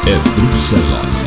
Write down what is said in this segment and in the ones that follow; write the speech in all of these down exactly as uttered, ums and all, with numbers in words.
é Bruxelas.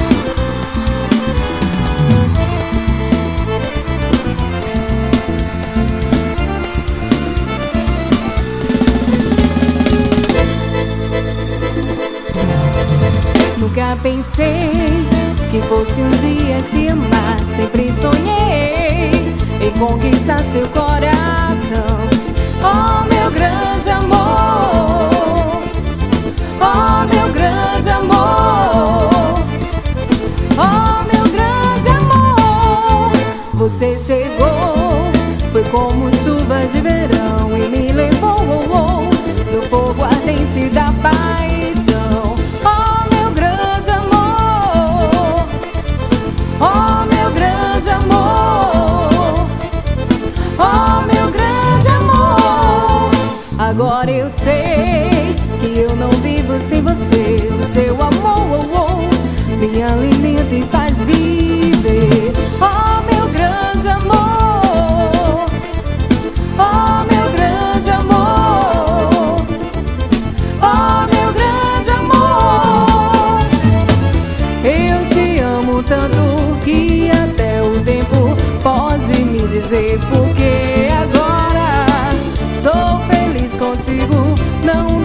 Nunca pensei que fosse um dia te amar. Sempre sonhei em conquistar seu coração. Oh, meu grande amor, oh, meu grande amor, oh, meu grande amor. Você chegou, foi como chuva de verão e me levou no fogo ardente da paixão. Oh, meu grande amor, oh, meu grande amor, oh, meu grande amor. Agora eu sei que eu não vivo sem você. O seu amor me alimenta e faz viver. Oh, meu grande amor, oh, meu grande amor, oh, meu grande amor. Eu te amo tanto que até o tempo pode me dizer porque agora sou feliz contigo. Não